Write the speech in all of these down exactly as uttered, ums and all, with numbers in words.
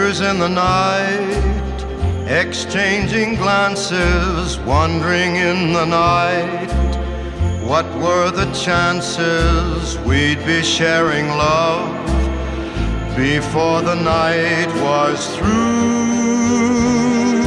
strangers in the night, exchanging glances, wandering in the night. What were the chances we'd be sharing love before the night was through?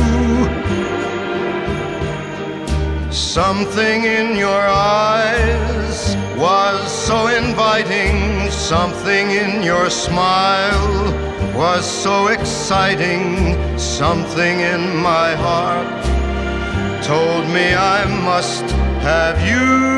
Something in your eyes was so inviting, something in your smile was so exciting, something in my heart told me I must have you.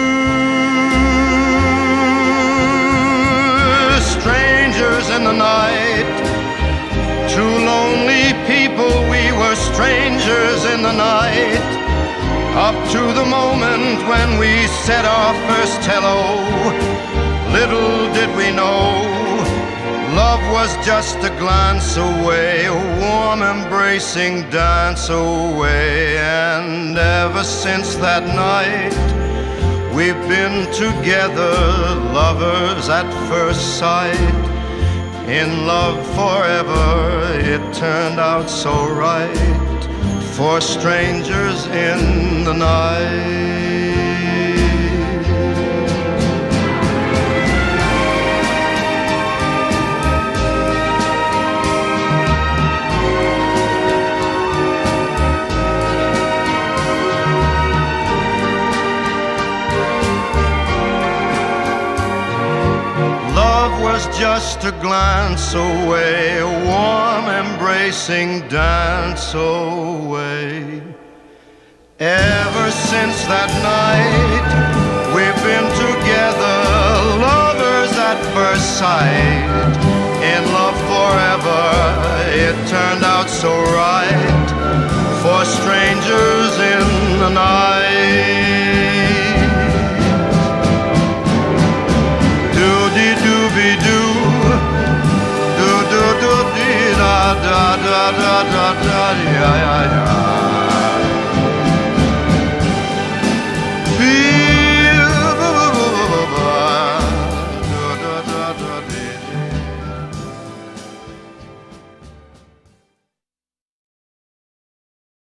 Strangers in the night, two lonely people, we were strangers in the night, up to the moment when we said our first hello. Little did we know, love was just a glance away, a warm embracing dance away. And ever since that night, we've been together, lovers at first sight, in love forever. It turned out so right for strangers in the night. Was just a glance away, a warm embracing dance away. Ever since that night, we've been together, lovers at first sight, in love forever. It turned out so right for strangers in the night. Da da da da da da, yeah, yeah, yeah.